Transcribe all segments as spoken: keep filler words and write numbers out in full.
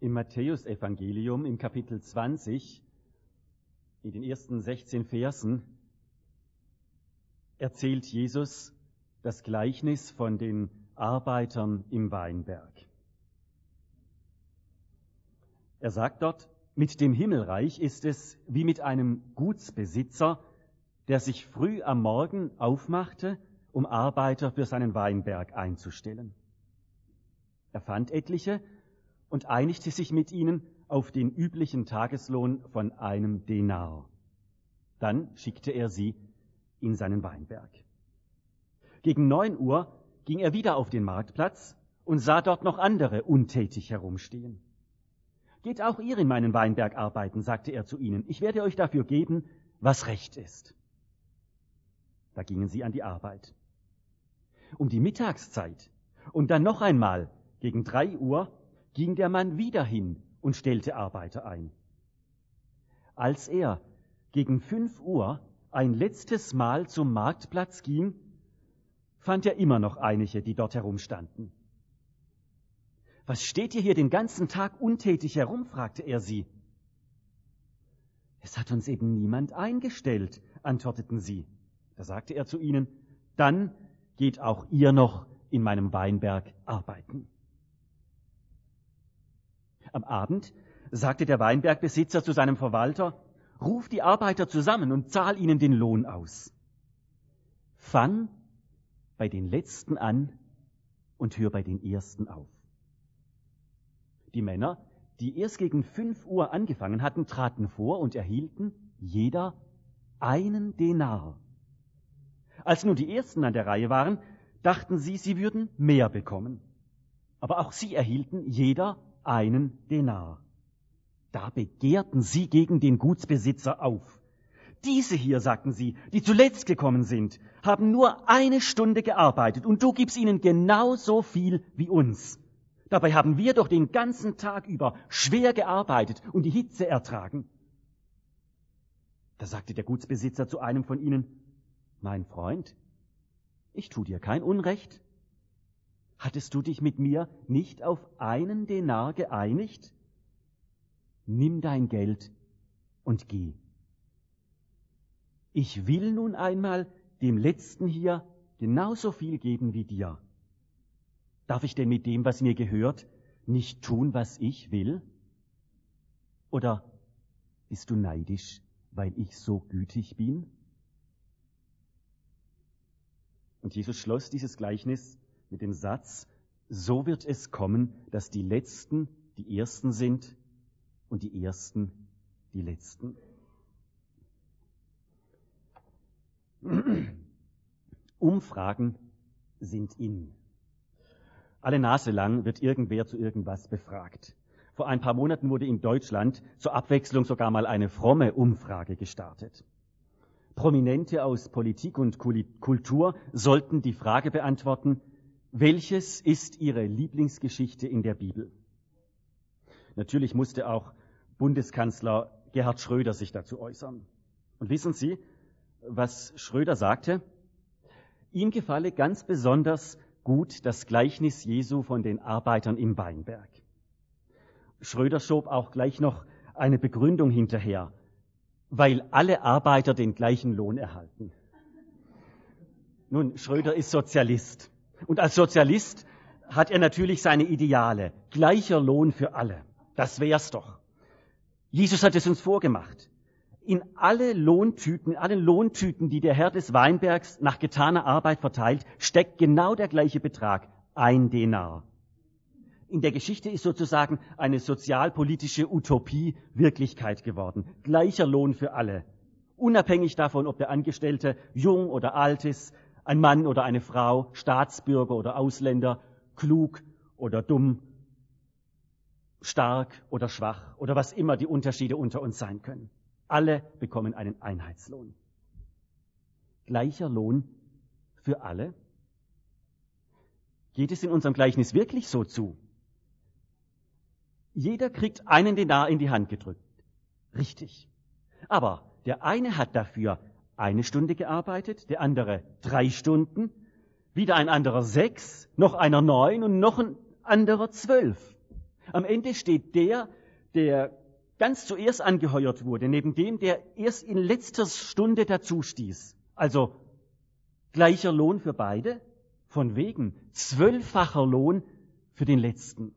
Im Matthäusevangelium im Kapitel zwanzig, in den ersten sechzehn Versen, erzählt Jesus das Gleichnis von den Arbeitern im Weinberg. Er sagt dort, mit dem Himmelreich ist es wie mit einem Gutsbesitzer, der sich früh am Morgen aufmachte, um Arbeiter für seinen Weinberg einzustellen. Er fand etliche und einigte sich mit ihnen auf den üblichen Tageslohn von einem Denar. Dann schickte er sie in seinen Weinberg. Gegen neun Uhr ging er wieder auf den Marktplatz und sah dort noch andere untätig herumstehen. Geht auch ihr in meinen Weinberg arbeiten, sagte er zu ihnen. Ich werde euch dafür geben, was recht ist. Da gingen sie an die Arbeit. Um die Mittagszeit und dann noch einmal gegen drei Uhr ging der Mann wieder hin und stellte Arbeiter ein. Als er gegen fünf Uhr ein letztes Mal zum Marktplatz ging, fand er immer noch einige, die dort herumstanden. »Was steht ihr hier den ganzen Tag untätig herum?« fragte er sie. »Es hat uns eben niemand eingestellt«, antworteten sie. Da sagte er zu ihnen, »Dann geht auch ihr noch in meinem Weinberg arbeiten.« Am Abend sagte der Weinbergbesitzer zu seinem Verwalter, »Ruf die Arbeiter zusammen und zahl ihnen den Lohn aus. Fang bei den Letzten an und hör bei den Ersten auf.« Die Männer, die erst gegen fünf Uhr angefangen hatten, traten vor und erhielten jeder einen Denar. Als nun die Ersten an der Reihe waren, dachten sie, sie würden mehr bekommen. Aber auch sie erhielten jeder einen Denar. Da begehrten sie gegen den Gutsbesitzer auf. »Diese hier«, sagten sie, »die zuletzt gekommen sind, haben nur eine Stunde gearbeitet und du gibst ihnen genauso viel wie uns. Dabei haben wir doch den ganzen Tag über schwer gearbeitet und die Hitze ertragen.« Da sagte der Gutsbesitzer zu einem von ihnen, »Mein Freund, ich tu dir kein Unrecht. Hattest du dich mit mir nicht auf einen Denar geeinigt? Nimm dein Geld und geh. Ich will nun einmal dem Letzten hier genauso viel geben wie dir. Darf ich denn mit dem, was mir gehört, nicht tun, was ich will? Oder bist du neidisch, weil ich so gütig bin?« Und Jesus schloss dieses Gleichnis mit dem Satz, so wird es kommen, dass die Letzten die Ersten sind und die Ersten die Letzten. Umfragen sind in. Alle Nase lang wird irgendwer zu irgendwas befragt. Vor ein paar Monaten wurde in Deutschland zur Abwechslung sogar mal eine fromme Umfrage gestartet. Prominente aus Politik und Kultur sollten die Frage beantworten, welches ist ihre Lieblingsgeschichte in der Bibel? Natürlich musste auch Bundeskanzler Gerhard Schröder sich dazu äußern. Und wissen Sie, was Schröder sagte? Ihm gefalle ganz besonders gut das Gleichnis Jesu von den Arbeitern im Weinberg. Schröder schob auch gleich noch eine Begründung hinterher, weil alle Arbeiter den gleichen Lohn erhalten. Nun, Schröder ist Sozialist. Und als Sozialist hat er natürlich seine Ideale. Gleicher Lohn für alle. Das wär's doch. Jesus hat es uns vorgemacht. In alle Lohntüten, in allen Lohntüten, die der Herr des Weinbergs nach getaner Arbeit verteilt, steckt genau der gleiche Betrag, ein Denar. In der Geschichte ist sozusagen eine sozialpolitische Utopie Wirklichkeit geworden. Gleicher Lohn für alle. Unabhängig davon, ob der Angestellte jung oder alt ist, ein Mann oder eine Frau, Staatsbürger oder Ausländer, klug oder dumm, stark oder schwach oder was immer die Unterschiede unter uns sein können. Alle bekommen einen Einheitslohn. Gleicher Lohn für alle? Geht es in unserem Gleichnis wirklich so zu? Jeder kriegt einen Denar in die Hand gedrückt. Richtig. Aber der eine hat dafür eine Stunde gearbeitet, der andere drei Stunden, wieder ein anderer sechs, noch einer neun und noch ein anderer zwölf. Am Ende steht der, der ganz zuerst angeheuert wurde, neben dem, der erst in letzter Stunde dazustieß. Also gleicher Lohn für beide, von wegen zwölffacher Lohn für den Letzten.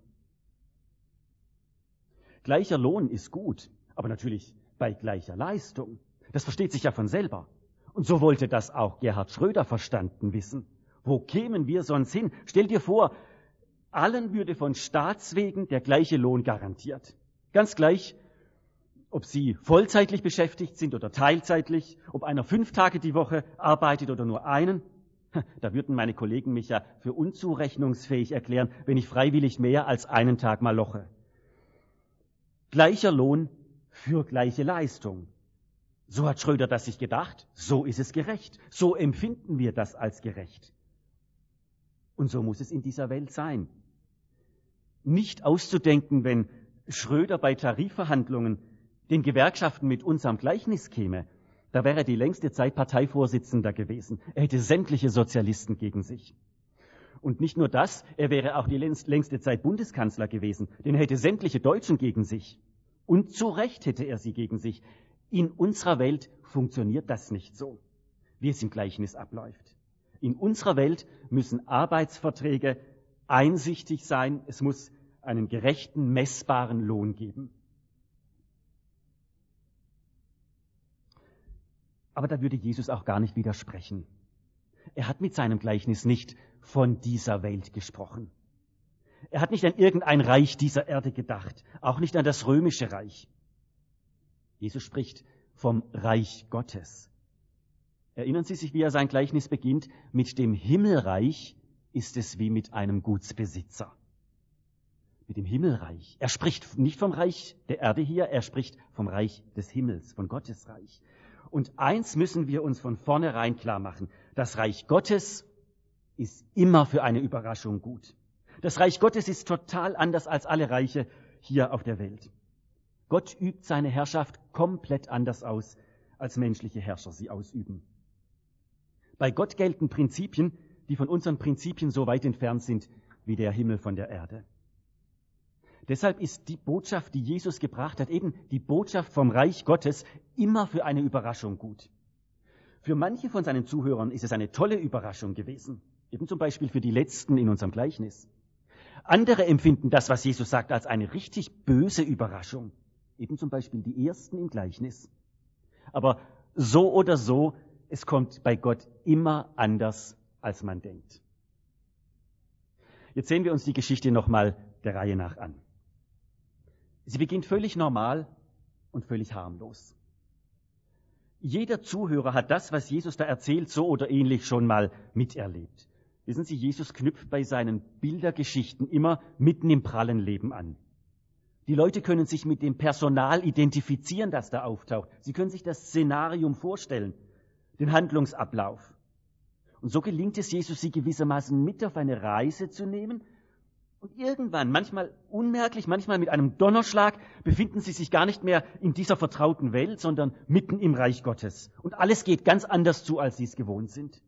Gleicher Lohn ist gut, aber natürlich bei gleicher Leistung. Das versteht sich ja von selber. Und so wollte das auch Gerhard Schröder verstanden wissen. Wo kämen wir sonst hin? Stell dir vor, allen würde von Staatswegen der gleiche Lohn garantiert. Ganz gleich, ob sie vollzeitlich beschäftigt sind oder teilzeitlich, ob einer fünf Tage die Woche arbeitet oder nur einen. Da würden meine Kollegen mich ja für unzurechnungsfähig erklären, wenn ich freiwillig mehr als einen Tag mal loche. Gleicher Lohn für gleiche Leistung. So hat Schröder das sich gedacht, so ist es gerecht, so empfinden wir das als gerecht. Und so muss es in dieser Welt sein. Nicht auszudenken, wenn Schröder bei Tarifverhandlungen den Gewerkschaften mit unserem Gleichnis käme, da wäre er die längste Zeit Parteivorsitzender gewesen. Er hätte sämtliche Sozialisten gegen sich. Und nicht nur das, er wäre auch die längste Zeit Bundeskanzler gewesen, denn er hätte sämtliche Deutschen gegen sich. Und zu Recht hätte er sie gegen sich. In unserer Welt funktioniert das nicht so, wie es im Gleichnis abläuft. In unserer Welt müssen Arbeitsverträge einsichtig sein. Es muss einen gerechten, messbaren Lohn geben. Aber da würde Jesus auch gar nicht widersprechen. Er hat mit seinem Gleichnis nicht von dieser Welt gesprochen. Er hat nicht an irgendein Reich dieser Erde gedacht, auch nicht an das römische Reich. Jesus spricht vom Reich Gottes. Erinnern Sie sich, wie er sein Gleichnis beginnt? Mit dem Himmelreich ist es wie mit einem Gutsbesitzer. Mit dem Himmelreich. Er spricht nicht vom Reich der Erde hier, er spricht vom Reich des Himmels, von Gottes Reich. Und eins müssen wir uns von vornherein klar machen. Das Reich Gottes ist immer für eine Überraschung gut. Das Reich Gottes ist total anders als alle Reiche hier auf der Welt. Gott übt seine Herrschaft komplett anders aus, als menschliche Herrscher sie ausüben. Bei Gott gelten Prinzipien, die von unseren Prinzipien so weit entfernt sind wie der Himmel von der Erde. Deshalb ist die Botschaft, die Jesus gebracht hat, eben die Botschaft vom Reich Gottes, immer für eine Überraschung gut. Für manche von seinen Zuhörern ist es eine tolle Überraschung gewesen, eben zum Beispiel für die Letzten in unserem Gleichnis. Andere empfinden das, was Jesus sagt, als eine richtig böse Überraschung, eben zum Beispiel die Ersten im Gleichnis. Aber so oder so, es kommt bei Gott immer anders, als man denkt. Jetzt sehen wir uns die Geschichte nochmal der Reihe nach an. Sie beginnt völlig normal und völlig harmlos. Jeder Zuhörer hat das, was Jesus da erzählt, so oder ähnlich schon mal miterlebt. Wissen Sie, Jesus knüpft bei seinen Bildergeschichten immer mitten im prallen Leben an. Die Leute können sich mit dem Personal identifizieren, das da auftaucht. Sie können sich das Szenarium vorstellen, den Handlungsablauf. Und so gelingt es Jesus, sie gewissermaßen mit auf eine Reise zu nehmen. Und irgendwann, manchmal unmerklich, manchmal mit einem Donnerschlag, befinden sie sich gar nicht mehr in dieser vertrauten Welt, sondern mitten im Reich Gottes. Und alles geht ganz anders zu, als sie es gewohnt sind.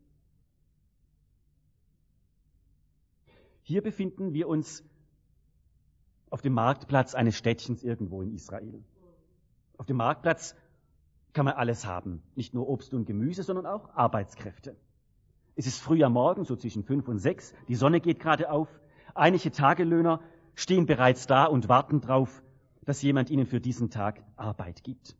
Hier befinden wir uns auf dem Marktplatz eines Städtchens irgendwo in Israel. Auf dem Marktplatz kann man alles haben. Nicht nur Obst und Gemüse, sondern auch Arbeitskräfte. Es ist früh am Morgen, so zwischen fünf und sechs. Die Sonne geht gerade auf. Einige Tagelöhner stehen bereits da und warten darauf, dass jemand ihnen für diesen Tag Arbeit gibt.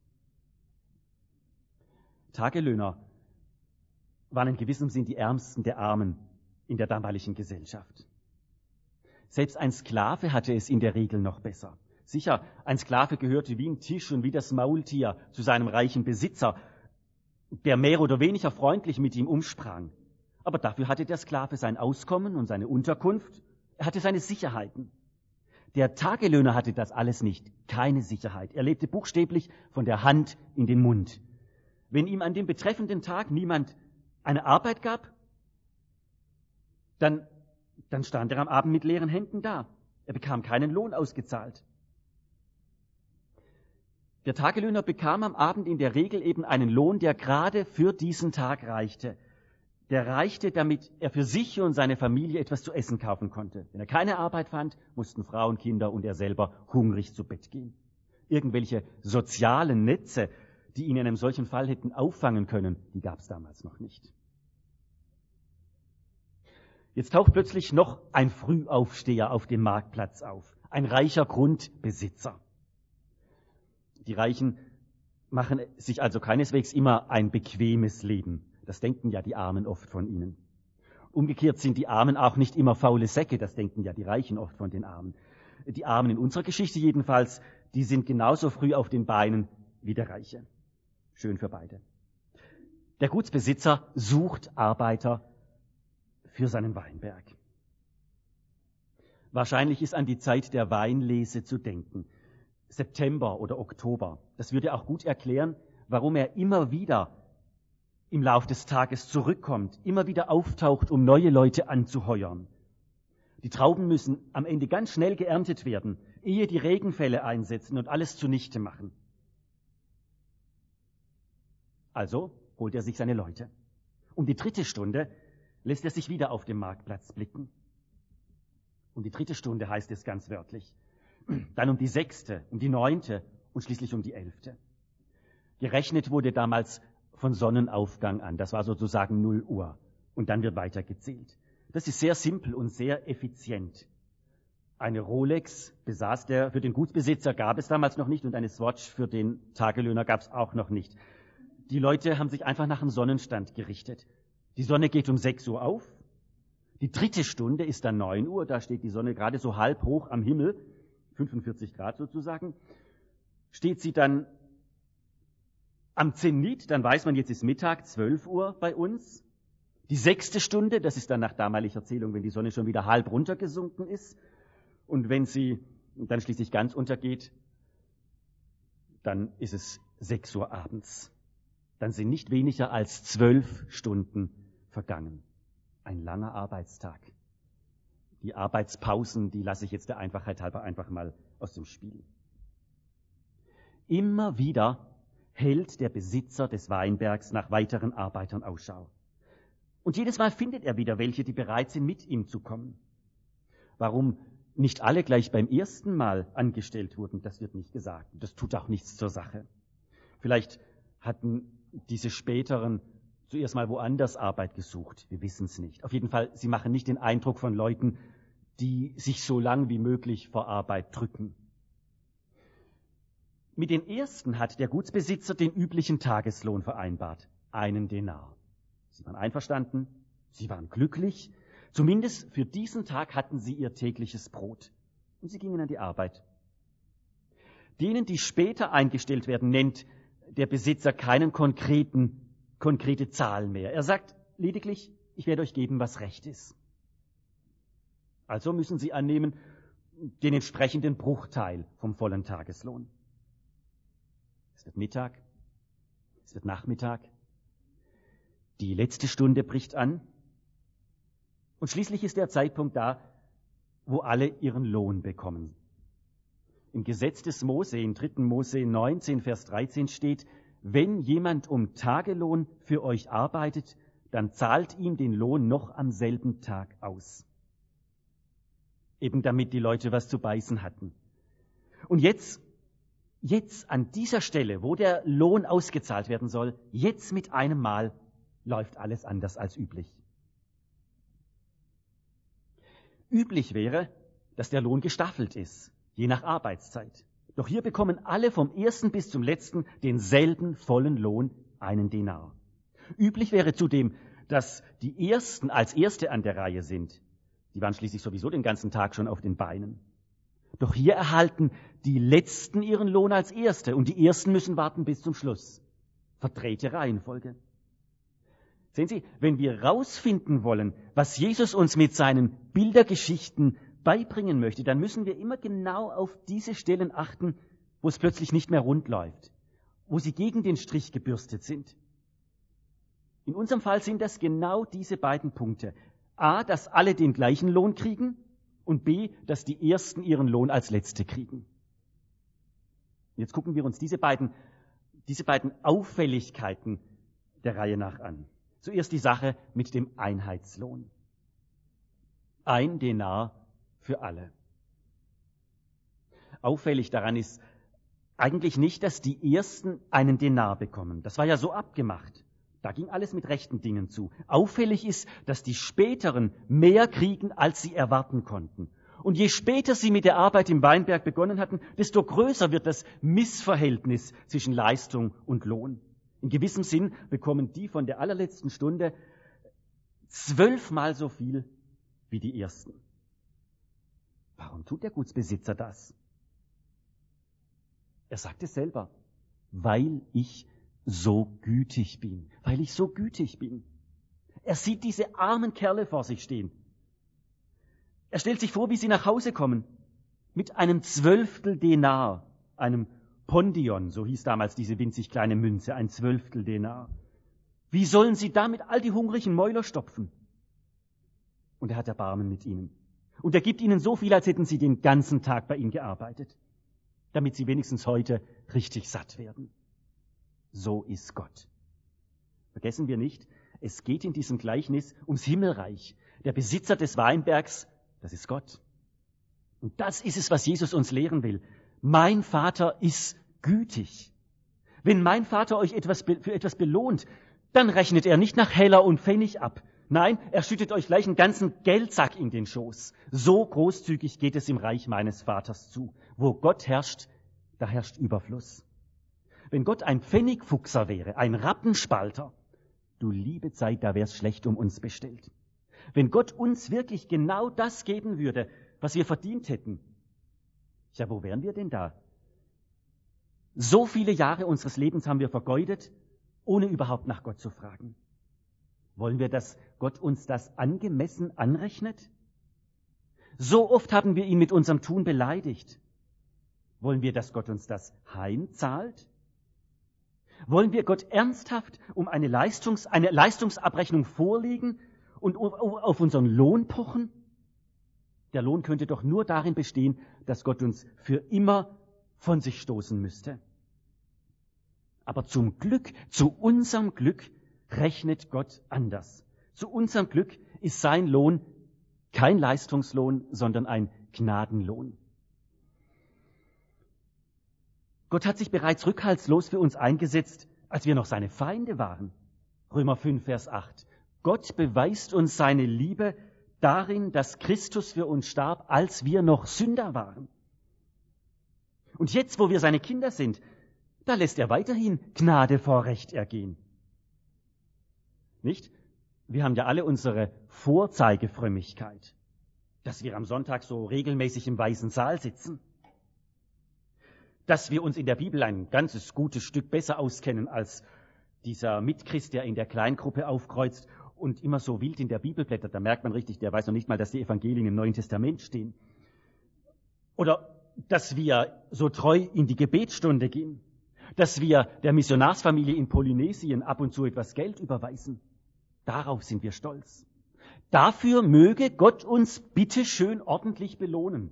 Tagelöhner waren in gewissem Sinn die Ärmsten der Armen in der damaligen Gesellschaft. Selbst ein Sklave hatte es in der Regel noch besser. Sicher, ein Sklave gehörte wie ein Tisch und wie das Maultier zu seinem reichen Besitzer, der mehr oder weniger freundlich mit ihm umsprang. Aber dafür hatte der Sklave sein Auskommen und seine Unterkunft. Er hatte seine Sicherheiten. Der Tagelöhner hatte das alles nicht, keine Sicherheit. Er lebte buchstäblich von der Hand in den Mund. Wenn ihm an dem betreffenden Tag niemand eine Arbeit gab, dann, dann stand er am Abend mit leeren Händen da. Er bekam keinen Lohn ausgezahlt. Der Tagelöhner bekam am Abend in der Regel eben einen Lohn, der gerade für diesen Tag reichte. der reichte, damit er für sich und seine Familie etwas zu essen kaufen konnte. Wenn er keine Arbeit fand, mussten Frauen, Kinder und er selber hungrig zu Bett gehen. Irgendwelche sozialen Netze, die ihn in einem solchen Fall hätten auffangen können, die gab es damals noch nicht. Jetzt taucht plötzlich noch ein Frühaufsteher auf dem Marktplatz auf, ein reicher Grundbesitzer. Die Reichen machen sich also keineswegs immer ein bequemes Leben. Das denken ja die Armen oft von ihnen. Umgekehrt sind die Armen auch nicht immer faule Säcke, das denken ja die Reichen oft von den Armen. Die Armen in unserer Geschichte jedenfalls, die sind genauso früh auf den Beinen wie der Reiche. Schön für beide. Der Gutsbesitzer sucht Arbeiter für seinen Weinberg. Wahrscheinlich ist an die Zeit der Weinlese zu denken. September oder Oktober. Das würde auch gut erklären, warum er immer wieder im Lauf des Tages zurückkommt, immer wieder auftaucht, um neue Leute anzuheuern. Die Trauben müssen am Ende ganz schnell geerntet werden, ehe die Regenfälle einsetzen und alles zunichte machen. Also holt er sich seine Leute. Um die dritte Stunde lässt er sich wieder auf dem Marktplatz blicken. Um die dritte Stunde heißt es ganz wörtlich. Dann um die sechste, um die neunte und schließlich um die elfte. Gerechnet wurde damals von Sonnenaufgang an. Das war sozusagen null Uhr. Und dann wird weiter gezählt. Das ist sehr simpel und sehr effizient. Eine Rolex besaß der, für den Gutsbesitzer gab es damals noch nicht und eine Swatch für den Tagelöhner gab es auch noch nicht. Die Leute haben sich einfach nach dem Sonnenstand gerichtet. Die Sonne geht um sechs Uhr auf. Die dritte Stunde ist dann neun Uhr. Da steht die Sonne gerade so halb hoch am Himmel, fünfundvierzig Grad sozusagen. Steht sie dann am Zenit, dann weiß man, jetzt ist Mittag, zwölf Uhr bei uns. Die sechste Stunde, das ist dann nach damaliger Zählung, wenn die Sonne schon wieder halb runtergesunken ist. Und wenn sie dann schließlich ganz untergeht, dann ist es sechs Uhr abends. Dann sind nicht weniger als zwölf Stunden vergangen. Ein langer Arbeitstag. Die Arbeitspausen, die lasse ich jetzt der Einfachheit halber einfach mal aus dem Spiel. Immer wieder hält der Besitzer des Weinbergs nach weiteren Arbeitern Ausschau. Und jedes Mal findet er wieder welche, die bereit sind, mit ihm zu kommen. Warum nicht alle gleich beim ersten Mal angestellt wurden, das wird nicht gesagt. Das tut auch nichts zur Sache. Vielleicht hatten diese späteren zuerst mal woanders Arbeit gesucht. Wir wissen es nicht. Auf jeden Fall, sie machen nicht den Eindruck von Leuten, die sich so lang wie möglich vor Arbeit drücken. Mit den ersten hat der Gutsbesitzer den üblichen Tageslohn vereinbart, einen Denar. Sie waren einverstanden, sie waren glücklich. Zumindest für diesen Tag hatten sie ihr tägliches Brot. Und sie gingen an die Arbeit. Denen, die später eingestellt werden, nennt der Besitzer keinen konkreten konkrete Zahl mehr. Er sagt lediglich, ich werde euch geben, was recht ist. Also müssen sie annehmen den entsprechenden Bruchteil vom vollen Tageslohn. Es wird Mittag, es wird Nachmittag, die letzte Stunde bricht an und schließlich ist der Zeitpunkt da, wo alle ihren Lohn bekommen. Im Gesetz des Mose, in dritten Mose neunzehn, Vers dreizehn steht, wenn jemand um Tagelohn für euch arbeitet, dann zahlt ihm den Lohn noch am selben Tag aus. Eben damit die Leute was zu beißen hatten. Und jetzt, jetzt an dieser Stelle, wo der Lohn ausgezahlt werden soll, jetzt mit einem Mal läuft alles anders als üblich. Üblich wäre, dass der Lohn gestaffelt ist, je nach Arbeitszeit. Doch hier bekommen alle vom ersten bis zum letzten denselben vollen Lohn, einen Denar. Üblich wäre zudem, dass die Ersten als Erste an der Reihe sind. Die waren schließlich sowieso den ganzen Tag schon auf den Beinen. Doch hier erhalten die Letzten ihren Lohn als Erste und die Ersten müssen warten bis zum Schluss. Verdrehte Reihenfolge. Sehen Sie, wenn wir rausfinden wollen, was Jesus uns mit seinen Bildergeschichten beibringen möchte, dann müssen wir immer genau auf diese Stellen achten, wo es plötzlich nicht mehr rund läuft, wo sie gegen den Strich gebürstet sind. In unserem Fall sind das genau diese beiden Punkte. A, dass alle den gleichen Lohn kriegen und B, dass die Ersten ihren Lohn als Letzte kriegen. Jetzt gucken wir uns diese beiden, diese beiden Auffälligkeiten der Reihe nach an. Zuerst die Sache mit dem Einheitslohn. Ein Denar für alle. Auffällig daran ist eigentlich nicht, dass die Ersten einen Denar bekommen. Das war ja so abgemacht. Da ging alles mit rechten Dingen zu. Auffällig ist, dass die Späteren mehr kriegen, als sie erwarten konnten. Und je später sie mit der Arbeit im Weinberg begonnen hatten, desto größer wird das Missverhältnis zwischen Leistung und Lohn. In gewissem Sinn bekommen die von der allerletzten Stunde zwölfmal so viel wie die Ersten. Warum tut der Gutsbesitzer das? Er sagt es selber, weil ich so gütig bin, weil ich so gütig bin. Er sieht diese armen Kerle vor sich stehen. Er stellt sich vor, wie sie nach Hause kommen, mit einem Zwölftel Denar, einem Pondion, so hieß damals diese winzig kleine Münze, ein Zwölftel Denar. Wie sollen sie damit all die hungrigen Mäuler stopfen? Und er hat Erbarmen mit ihnen. Und er gibt ihnen so viel, als hätten sie den ganzen Tag bei ihm gearbeitet, damit sie wenigstens heute richtig satt werden. So ist Gott. Vergessen wir nicht, es geht in diesem Gleichnis ums Himmelreich. Der Besitzer des Weinbergs, das ist Gott. Und das ist es, was Jesus uns lehren will. Mein Vater ist gütig. Wenn mein Vater euch etwas für etwas belohnt, dann rechnet er nicht nach Heller und Pfennig ab. Nein, er schüttet euch gleich einen ganzen Geldsack in den Schoß. So großzügig geht es im Reich meines Vaters zu. Wo Gott herrscht, da herrscht Überfluss. Wenn Gott ein Pfennigfuchser wäre, ein Rappenspalter, du liebe Zeit, da wär's schlecht um uns bestellt. Wenn Gott uns wirklich genau das geben würde, was wir verdient hätten, ja, wo wären wir denn da? So viele Jahre unseres Lebens haben wir vergeudet, ohne überhaupt nach Gott zu fragen. Wollen wir, dass Gott uns das angemessen anrechnet? So oft haben wir ihn mit unserem Tun beleidigt. Wollen wir, dass Gott uns das heimzahlt? Wollen wir Gott ernsthaft um eine, Leistungs-, eine Leistungsabrechnung vorlegen und auf unseren Lohn pochen? Der Lohn könnte doch nur darin bestehen, dass Gott uns für immer von sich stoßen müsste. Aber zum Glück, zu unserem Glück, rechnet Gott anders. Zu unserem Glück ist sein Lohn kein Leistungslohn, sondern ein Gnadenlohn. Gott hat sich bereits rückhaltslos für uns eingesetzt, als wir noch seine Feinde waren. Römer fünf, Vers acht. Gott beweist uns seine Liebe darin, dass Christus für uns starb, als wir noch Sünder waren. Und jetzt, wo wir seine Kinder sind, da lässt er weiterhin Gnade vor Recht ergehen. Nicht? Wir haben ja alle unsere Vorzeigefrömmigkeit, dass wir am Sonntag so regelmäßig im Weißen Saal sitzen, dass wir uns in der Bibel ein ganzes gutes Stück besser auskennen als dieser Mitchrist, der in der Kleingruppe aufkreuzt und immer so wild in der Bibel blättert. Da merkt man richtig, der weiß noch nicht mal, dass die Evangelien im Neuen Testament stehen. Oder dass wir so treu in die Gebetsstunde gehen, dass wir der Missionarsfamilie in Polynesien ab und zu etwas Geld überweisen. Darauf sind wir stolz. Dafür möge Gott uns bitte schön ordentlich belohnen.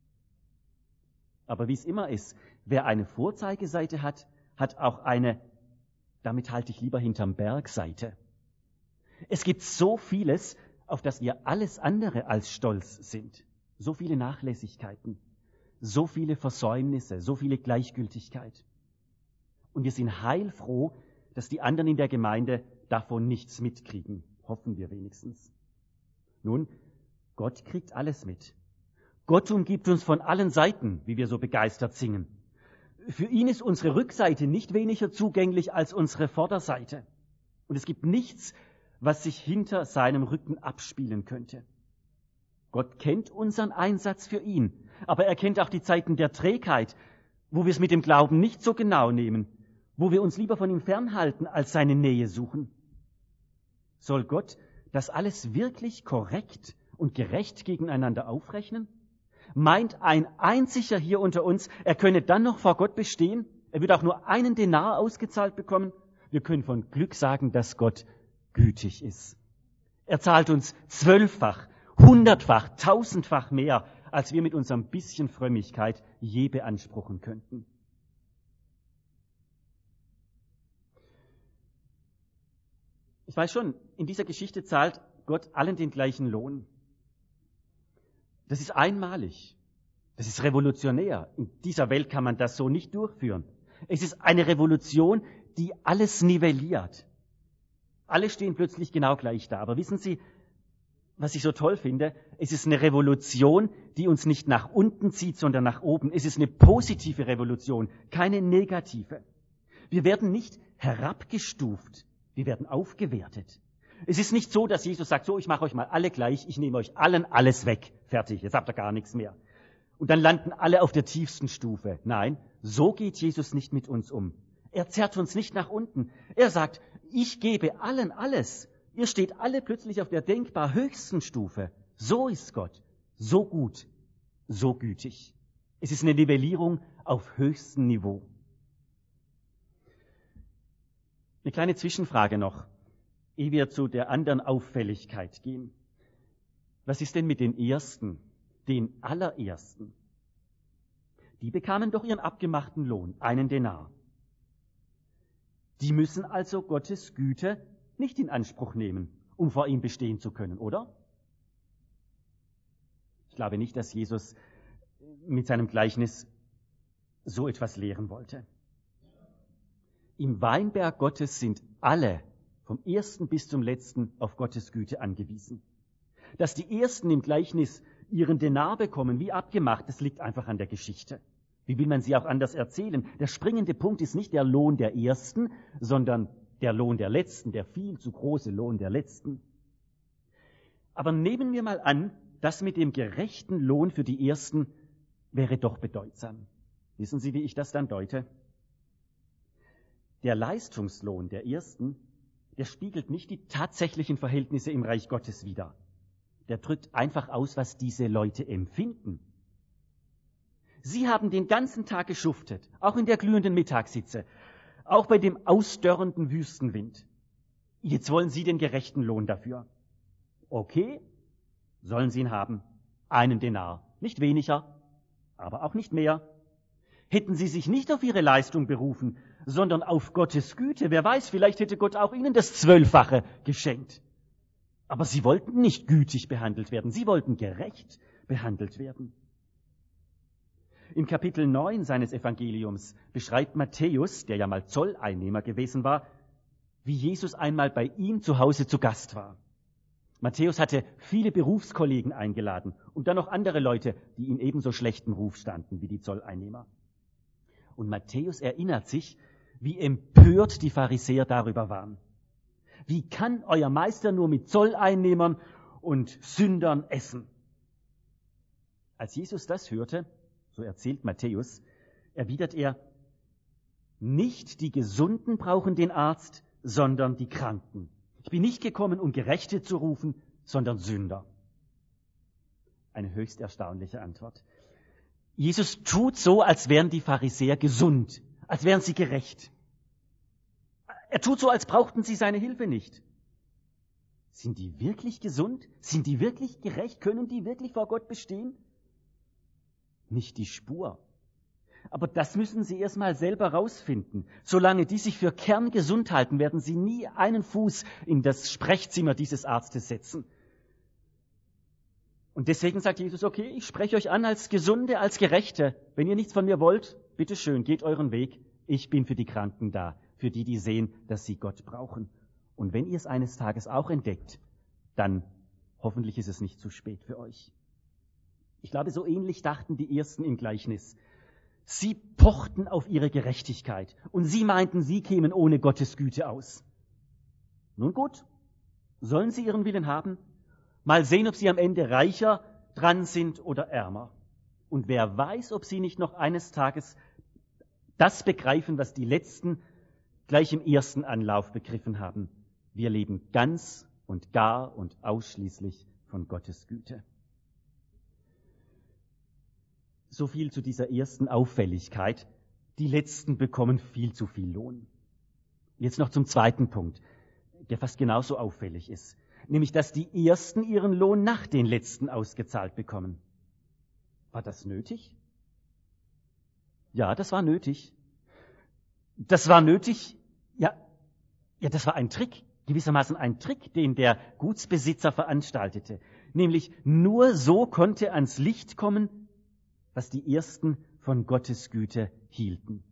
Aber wie es immer ist, wer eine Vorzeigeseite hat, hat auch eine, damit halte ich lieber hinterm Berg, Seite. Es gibt so vieles, auf das wir alles andere als stolz sind. So viele Nachlässigkeiten, so viele Versäumnisse, so viele Gleichgültigkeit. Und wir sind heilfroh, dass die anderen in der Gemeinde davon nichts mitkriegen. Hoffen wir wenigstens. Nun, Gott kriegt alles mit. Gott umgibt uns von allen Seiten, wie wir so begeistert singen. Für ihn ist unsere Rückseite nicht weniger zugänglich als unsere Vorderseite. Und es gibt nichts, was sich hinter seinem Rücken abspielen könnte. Gott kennt unseren Einsatz für ihn, aber er kennt auch die Zeiten der Trägheit, wo wir es mit dem Glauben nicht so genau nehmen, wo wir uns lieber von ihm fernhalten, als seine Nähe suchen. Soll Gott das alles wirklich korrekt und gerecht gegeneinander aufrechnen? Meint ein Einziger hier unter uns, er könne dann noch vor Gott bestehen? Er würde auch nur einen Denar ausgezahlt bekommen? Wir können von Glück sagen, dass Gott gütig ist. Er zahlt uns zwölffach, hundertfach, tausendfach mehr, als wir mit unserem bisschen Frömmigkeit je beanspruchen könnten. Ich weiß schon, in dieser Geschichte zahlt Gott allen den gleichen Lohn. Das ist einmalig. Das ist revolutionär. In dieser Welt kann man das so nicht durchführen. Es ist eine Revolution, die alles nivelliert. Alle stehen plötzlich genau gleich da. Aber wissen Sie, was ich so toll finde? Es ist eine Revolution, die uns nicht nach unten zieht, sondern nach oben. Es ist eine positive Revolution, keine negative. Wir werden nicht herabgestuft, wir werden aufgewertet. Es ist nicht so, dass Jesus sagt, so, ich mache euch mal alle gleich, ich nehme euch allen alles weg. Fertig, jetzt habt ihr gar nichts mehr. Und dann landen alle auf der tiefsten Stufe. Nein, so geht Jesus nicht mit uns um. Er zerrt uns nicht nach unten. Er sagt, ich gebe allen alles. Ihr steht alle plötzlich auf der denkbar höchsten Stufe. So ist Gott, so gut, so gütig. Es ist eine Nivellierung auf höchstem Niveau. Eine kleine Zwischenfrage noch, ehe wir zu der anderen Auffälligkeit gehen. Was ist denn mit den Ersten, den Allerersten? Die bekamen doch ihren abgemachten Lohn, einen Denar. Die müssen also Gottes Güte nicht in Anspruch nehmen, um vor ihm bestehen zu können, oder? Ich glaube nicht, dass Jesus mit seinem Gleichnis so etwas lehren wollte. Im Weinberg Gottes sind alle, vom ersten bis zum letzten, auf Gottes Güte angewiesen. Dass die Ersten im Gleichnis ihren Denar bekommen, wie abgemacht, das liegt einfach an der Geschichte. Wie will man sie auch anders erzählen? Der springende Punkt ist nicht der Lohn der Ersten, sondern der Lohn der Letzten, der viel zu große Lohn der Letzten. Aber nehmen wir mal an, das mit dem gerechten Lohn für die Ersten wäre doch bedeutsam. Wissen Sie, wie ich das dann deute? Der Leistungslohn der Ersten, der spiegelt nicht die tatsächlichen Verhältnisse im Reich Gottes wider. Der drückt einfach aus, was diese Leute empfinden. Sie haben den ganzen Tag geschuftet, auch in der glühenden Mittagshitze, auch bei dem ausdörrenden Wüstenwind. Jetzt wollen Sie den gerechten Lohn dafür. Okay, sollen Sie ihn haben. Einen Denar. Nicht weniger, aber auch nicht mehr. Hätten Sie sich nicht auf Ihre Leistung berufen, sondern auf Gottes Güte, wer weiß, vielleicht hätte Gott auch Ihnen das Zwölffache geschenkt. Aber Sie wollten nicht gütig behandelt werden, Sie wollten gerecht behandelt werden. Im Kapitel neun seines Evangeliums beschreibt Matthäus, der ja mal Zolleinnehmer gewesen war, wie Jesus einmal bei ihm zu Hause zu Gast war. Matthäus hatte viele Berufskollegen eingeladen und dann noch andere Leute, die in ebenso schlechtem Ruf standen wie die Zolleinnehmer. Und Matthäus erinnert sich, wie empört die Pharisäer darüber waren. Wie kann euer Meister nur mit Zolleinnehmern und Sündern essen? Als Jesus das hörte, so erzählt Matthäus, erwidert er, nicht die Gesunden brauchen den Arzt, sondern die Kranken. Ich bin nicht gekommen, um Gerechte zu rufen, sondern Sünder. Eine höchst erstaunliche Antwort. Jesus tut so, als wären die Pharisäer gesund, als wären sie gerecht. Er tut so, als brauchten sie seine Hilfe nicht. Sind die wirklich gesund? Sind die wirklich gerecht? Können die wirklich vor Gott bestehen? Nicht die Spur. Aber das müssen sie erst mal selber rausfinden. Solange die sich für kerngesund halten, werden sie nie einen Fuß in das Sprechzimmer dieses Arztes setzen. Und deswegen sagt Jesus, okay, ich spreche euch an als Gesunde, als Gerechte. Wenn ihr nichts von mir wollt, bitteschön, geht euren Weg. Ich bin für die Kranken da, für die, die sehen, dass sie Gott brauchen. Und wenn ihr es eines Tages auch entdeckt, dann hoffentlich ist es nicht zu spät für euch. Ich glaube, so ähnlich dachten die Ersten im Gleichnis. Sie pochten auf ihre Gerechtigkeit und sie meinten, sie kämen ohne Gottes Güte aus. Nun gut, sollen sie ihren Willen haben? Mal sehen, ob sie am Ende reicher dran sind oder ärmer. Und wer weiß, ob sie nicht noch eines Tages das begreifen, was die Letzten gleich im ersten Anlauf begriffen haben. Wir leben ganz und gar und ausschließlich von Gottes Güte. So viel zu dieser ersten Auffälligkeit. Die Letzten bekommen viel zu viel Lohn. Jetzt noch zum zweiten Punkt, der fast genauso auffällig ist. Nämlich, dass die Ersten ihren Lohn nach den Letzten ausgezahlt bekommen. War das nötig? Ja, das war nötig. Das war nötig, ja, ja, das war ein Trick. Gewissermaßen ein Trick, den der Gutsbesitzer veranstaltete. Nämlich nur so konnte ans Licht kommen, was die Ersten von Gottes Güte hielten.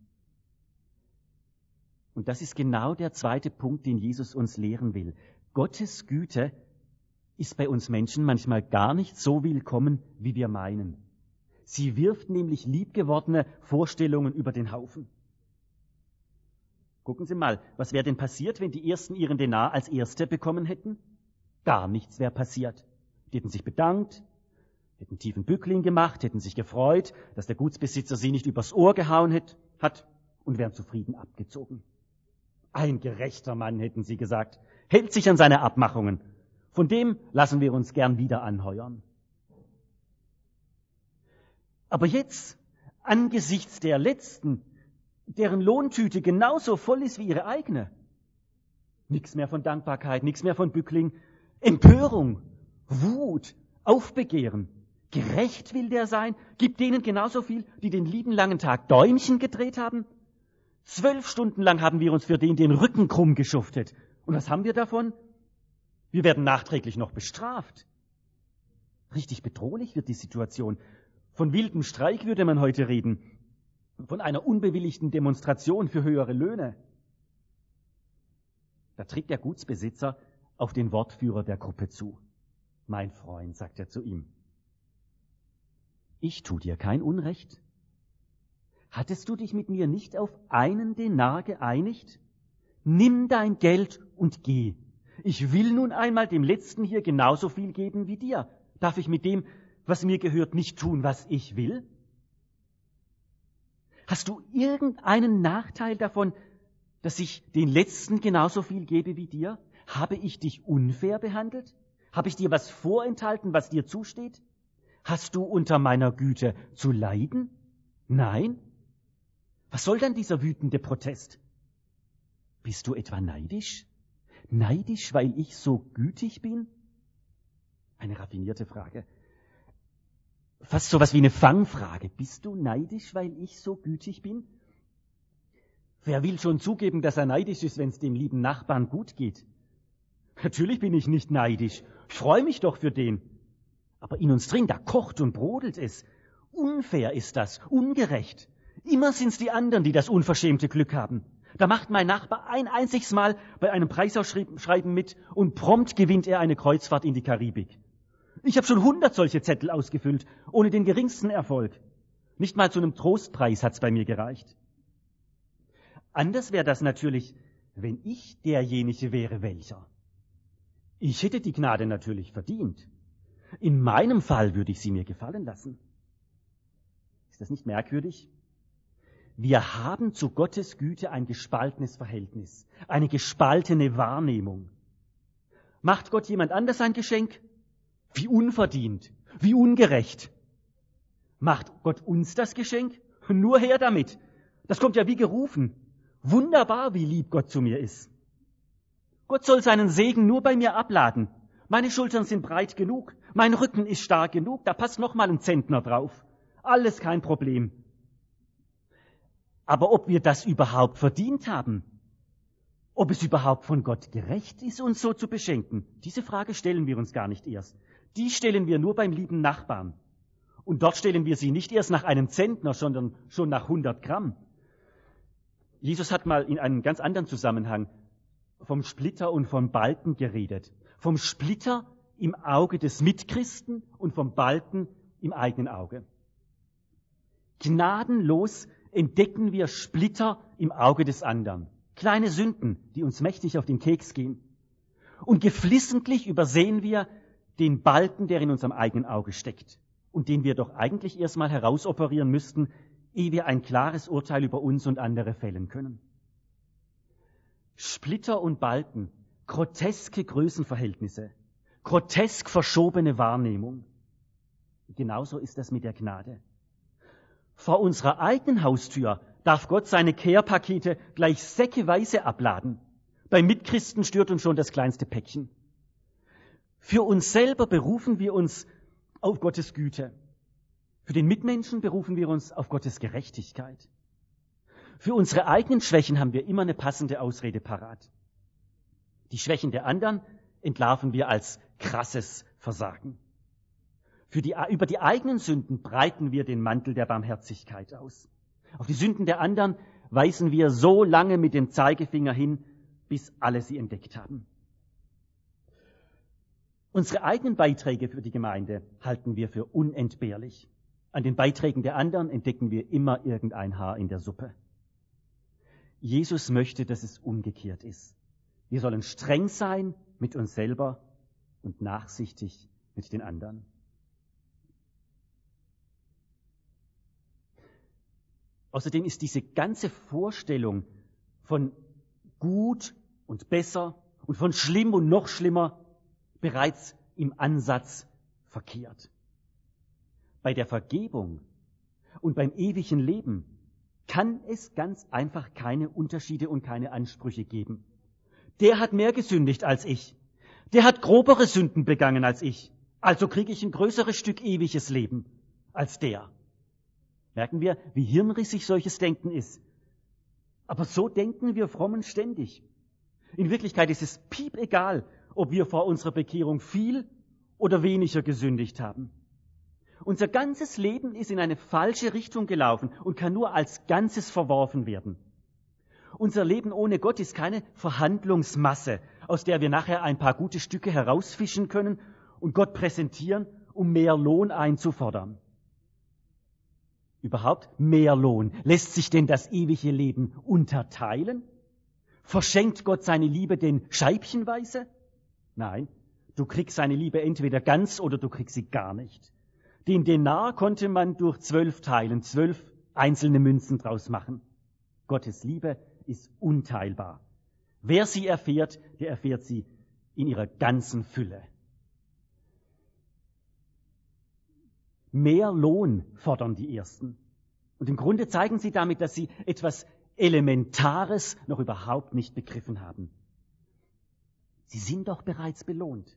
Und das ist genau der zweite Punkt, den Jesus uns lehren will. Gottes Güte ist bei uns Menschen manchmal gar nicht so willkommen, wie wir meinen. Sie wirft nämlich liebgewordene Vorstellungen über den Haufen. Gucken Sie mal, was wäre denn passiert, wenn die Ersten ihren Denar als Erste bekommen hätten? Gar nichts wäre passiert. Die hätten sich bedankt, hätten tiefen Bückling gemacht, hätten sich gefreut, dass der Gutsbesitzer sie nicht übers Ohr gehauen hat und wären zufrieden abgezogen. Ein gerechter Mann, hätten sie gesagt, hält sich an seine Abmachungen. Von dem lassen wir uns gern wieder anheuern. Aber jetzt, angesichts der Letzten, deren Lohntüte genauso voll ist wie ihre eigene, nichts mehr von Dankbarkeit, nichts mehr von Bückling, Empörung, Wut, Aufbegehren. Gerecht will der sein, gibt denen genauso viel, die den lieben langen Tag Däumchen gedreht haben. Zwölf Stunden lang haben wir uns für den den Rücken krumm geschuftet. Und was haben wir davon? Wir werden nachträglich noch bestraft. Richtig bedrohlich wird die Situation. Von wildem Streik würde man heute reden. Von einer unbewilligten Demonstration für höhere Löhne. Da trägt der Gutsbesitzer auf den Wortführer der Gruppe zu. Mein Freund, sagt er zu ihm, ich tu dir kein Unrecht. Hattest du dich mit mir nicht auf einen Denar geeinigt? Nimm dein Geld und geh. Ich will nun einmal dem Letzten hier genauso viel geben wie dir. Darf ich mit dem, was mir gehört, nicht tun, was ich will? Hast du irgendeinen Nachteil davon, dass ich den Letzten genauso viel gebe wie dir? Habe ich dich unfair behandelt? Habe ich dir was vorenthalten, was dir zusteht? Hast du unter meiner Güte zu leiden? Nein? Was soll dann dieser wütende Protest? Bist du etwa neidisch? Neidisch, weil ich so gütig bin? Eine raffinierte Frage. Fast so was wie eine Fangfrage. Bist du neidisch, weil ich so gütig bin? Wer will schon zugeben, dass er neidisch ist, wenn es dem lieben Nachbarn gut geht? Natürlich bin ich nicht neidisch. Ich freue mich doch für den. Aber in uns drin, da kocht und brodelt es. Unfair ist das, ungerecht. Immer sind's die anderen, die das unverschämte Glück haben. Da macht mein Nachbar ein einziges Mal bei einem Preisausschreiben mit und prompt gewinnt er eine Kreuzfahrt in die Karibik. Ich habe schon hundert solche Zettel ausgefüllt, ohne den geringsten Erfolg. Nicht mal zu einem Trostpreis hat's bei mir gereicht. Anders wäre das natürlich, wenn ich derjenige wäre, welcher. Ich hätte die Gnade natürlich verdient. In meinem Fall würde ich sie mir gefallen lassen. Ist das nicht merkwürdig? Wir haben zu Gottes Güte ein gespaltenes Verhältnis, eine gespaltene Wahrnehmung. Macht Gott jemand anders ein Geschenk? Wie unverdient, wie ungerecht. Macht Gott uns das Geschenk? Nur her damit. Das kommt ja wie gerufen. Wunderbar, wie lieb Gott zu mir ist. Gott soll seinen Segen nur bei mir abladen. Meine Schultern sind breit genug, mein Rücken ist stark genug, da passt noch mal ein Zentner drauf. Alles kein Problem. Aber ob wir das überhaupt verdient haben, ob es überhaupt von Gott gerecht ist, uns so zu beschenken, diese Frage stellen wir uns gar nicht erst. Die stellen wir nur beim lieben Nachbarn. Und dort stellen wir sie nicht erst nach einem Zentner, sondern schon nach hundert Gramm. Jesus hat mal in einem ganz anderen Zusammenhang vom Splitter und vom Balken geredet. Vom Splitter im Auge des Mitchristen und vom Balken im eigenen Auge. Gnadenlos entdecken wir Splitter im Auge des anderen. Kleine Sünden, die uns mächtig auf den Keks gehen. Und geflissentlich übersehen wir den Balken, der in unserem eigenen Auge steckt und den wir doch eigentlich erstmal herausoperieren müssten, ehe wir ein klares Urteil über uns und andere fällen können. Splitter und Balken, groteske Größenverhältnisse, grotesk verschobene Wahrnehmung. Genauso ist das mit der Gnade. Vor unserer eigenen Haustür darf Gott seine Care-Pakete gleich säckeweise abladen. Beim Mitchristen stört uns schon das kleinste Päckchen. Für uns selber berufen wir uns auf Gottes Güte. Für den Mitmenschen berufen wir uns auf Gottes Gerechtigkeit. Für unsere eigenen Schwächen haben wir immer eine passende Ausrede parat. Die Schwächen der anderen entlarven wir als krasses Versagen. Für die, über die eigenen Sünden breiten wir den Mantel der Barmherzigkeit aus. Auf die Sünden der anderen weisen wir so lange mit dem Zeigefinger hin, bis alle sie entdeckt haben. Unsere eigenen Beiträge für die Gemeinde halten wir für unentbehrlich. An den Beiträgen der anderen entdecken wir immer irgendein Haar in der Suppe. Jesus möchte, dass es umgekehrt ist. Wir sollen streng sein mit uns selber und nachsichtig mit den anderen. Außerdem ist diese ganze Vorstellung von gut und besser und von schlimm und noch schlimmer bereits im Ansatz verkehrt. Bei der Vergebung und beim ewigen Leben kann es ganz einfach keine Unterschiede und keine Ansprüche geben. Der hat mehr gesündigt als ich. Der hat grobere Sünden begangen als ich. Also kriege ich ein größeres Stück ewiges Leben als der. Merken wir, wie hirnrissig solches Denken ist. Aber so denken wir Frommen ständig. In Wirklichkeit ist es piepegal, ob wir vor unserer Bekehrung viel oder weniger gesündigt haben. Unser ganzes Leben ist in eine falsche Richtung gelaufen und kann nur als Ganzes verworfen werden. Unser Leben ohne Gott ist keine Verhandlungsmasse, aus der wir nachher ein paar gute Stücke herausfischen können und Gott präsentieren, um mehr Lohn einzufordern. Überhaupt mehr Lohn. Lässt sich denn das ewige Leben unterteilen? Verschenkt Gott seine Liebe denn scheibchenweise? Nein, du kriegst seine Liebe entweder ganz oder du kriegst sie gar nicht. Den Denar konnte man durch zwölf teilen, zwölf einzelne Münzen draus machen. Gottes Liebe ist unteilbar. Wer sie erfährt, der erfährt sie in ihrer ganzen Fülle. Mehr Lohn fordern die Ersten. Und im Grunde zeigen sie damit, dass sie etwas Elementares noch überhaupt nicht begriffen haben. Sie sind doch bereits belohnt.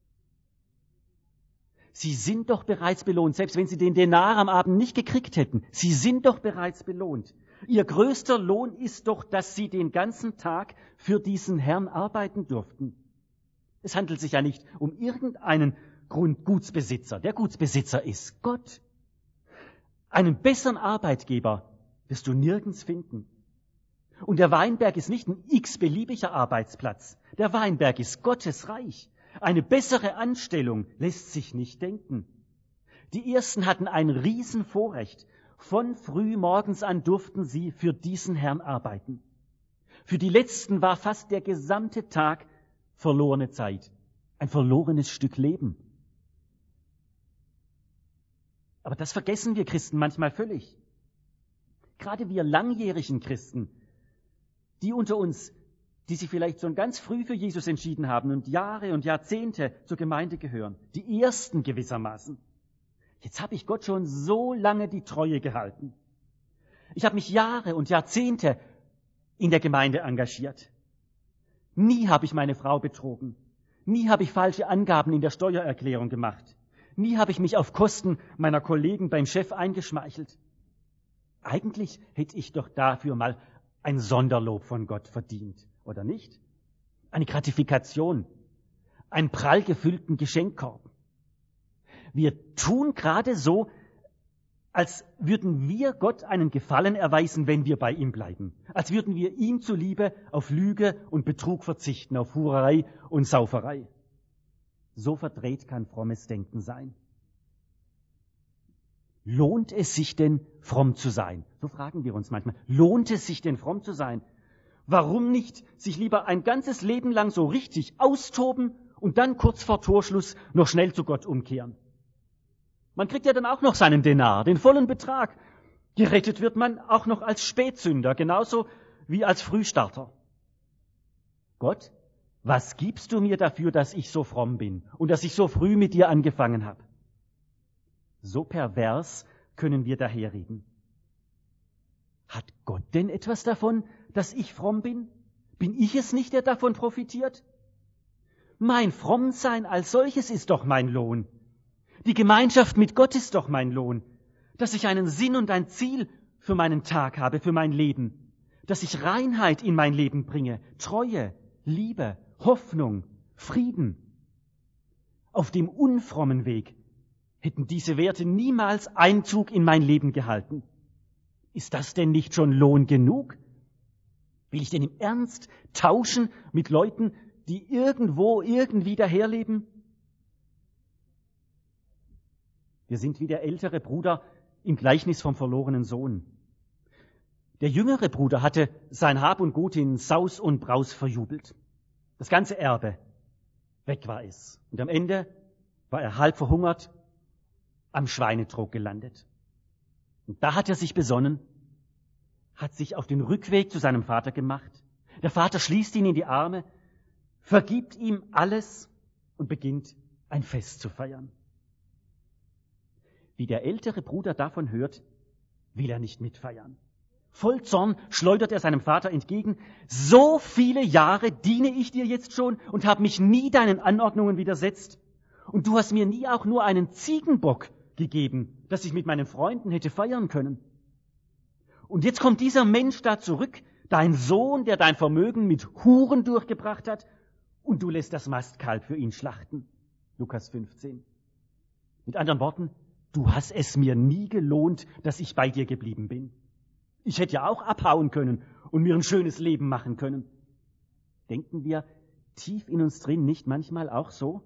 Sie sind doch bereits belohnt, selbst wenn sie den Denar am Abend nicht gekriegt hätten. Sie sind doch bereits belohnt. Ihr größter Lohn ist doch, dass sie den ganzen Tag für diesen Herrn arbeiten durften. Es handelt sich ja nicht um irgendeinen Grundgutsbesitzer. Der Gutsbesitzer ist Gott. Einen besseren Arbeitgeber wirst du nirgends finden. Und der Weinberg ist nicht ein x-beliebiger Arbeitsplatz. Der Weinberg ist Gottes Reich. Eine bessere Anstellung lässt sich nicht denken. Die Ersten hatten ein Riesenvorrecht. Von früh morgens an durften sie für diesen Herrn arbeiten. Für die Letzten war fast der gesamte Tag verlorene Zeit. Ein verlorenes Stück Leben. Aber das vergessen wir Christen manchmal völlig. Gerade wir langjährigen Christen, die unter uns, die sich vielleicht schon ganz früh für Jesus entschieden haben und Jahre und Jahrzehnte zur Gemeinde gehören, die Ersten gewissermaßen. Jetzt habe ich Gott schon so lange die Treue gehalten. Ich habe mich Jahre und Jahrzehnte in der Gemeinde engagiert. Nie habe ich meine Frau betrogen. Nie habe ich falsche Angaben in der Steuererklärung gemacht. Nie habe ich mich auf Kosten meiner Kollegen beim Chef eingeschmeichelt. Eigentlich hätte ich doch dafür mal ein Sonderlob von Gott verdient, oder nicht? Eine Gratifikation, einen prall gefüllten Geschenkkorb. Wir tun gerade so, als würden wir Gott einen Gefallen erweisen, wenn wir bei ihm bleiben. Als würden wir ihm zuliebe auf Lüge und Betrug verzichten, auf Hurerei und Sauferei. So verdreht kann frommes Denken sein. Lohnt es sich denn, fromm zu sein? So fragen wir uns manchmal. Lohnt es sich denn, fromm zu sein? Warum nicht sich lieber ein ganzes Leben lang so richtig austoben und dann kurz vor Torschluss noch schnell zu Gott umkehren? Man kriegt ja dann auch noch seinen Denar, den vollen Betrag. Gerettet wird man auch noch als Spätsünder, genauso wie als Frühstarter. Gott, was gibst du mir dafür, dass ich so fromm bin und dass ich so früh mit dir angefangen habe? So pervers können wir daherreden. Hat Gott denn etwas davon, dass ich fromm bin? Bin ich es nicht, der davon profitiert? Mein Frommsein als solches ist doch mein Lohn. Die Gemeinschaft mit Gott ist doch mein Lohn. Dass ich einen Sinn und ein Ziel für meinen Tag habe, für mein Leben. Dass ich Reinheit in mein Leben bringe, Treue, Liebe Hoffnung, Frieden. Auf dem unfrommen Weg hätten diese Werte niemals Einzug in mein Leben gehalten. Ist das denn nicht schon Lohn genug? Will ich denn im Ernst tauschen mit Leuten, die irgendwo, irgendwie daherleben? Wir sind wie der ältere Bruder im Gleichnis vom verlorenen Sohn. Der jüngere Bruder hatte sein Hab und Gut in Saus und Braus verjubelt. Das ganze Erbe, weg war es. Und am Ende war er halb verhungert am Schweinetrog gelandet. Und da hat er sich besonnen, hat sich auf den Rückweg zu seinem Vater gemacht. Der Vater schließt ihn in die Arme, vergibt ihm alles und beginnt ein Fest zu feiern. Wie der ältere Bruder davon hört, will er nicht mitfeiern. Voll Zorn schleudert er seinem Vater entgegen: So viele Jahre diene ich dir jetzt schon und habe mich nie deinen Anordnungen widersetzt. Und du hast mir nie auch nur einen Ziegenbock gegeben, dass ich mit meinen Freunden hätte feiern können. Und jetzt kommt dieser Mensch da zurück, dein Sohn, der dein Vermögen mit Huren durchgebracht hat, und du lässt das Mastkalb für ihn schlachten. Lukas fünfzehn. Mit anderen Worten, du hast es mir nie gelohnt, dass ich bei dir geblieben bin. Ich hätte ja auch abhauen können und mir ein schönes Leben machen können. Denken wir tief in uns drin nicht manchmal auch so?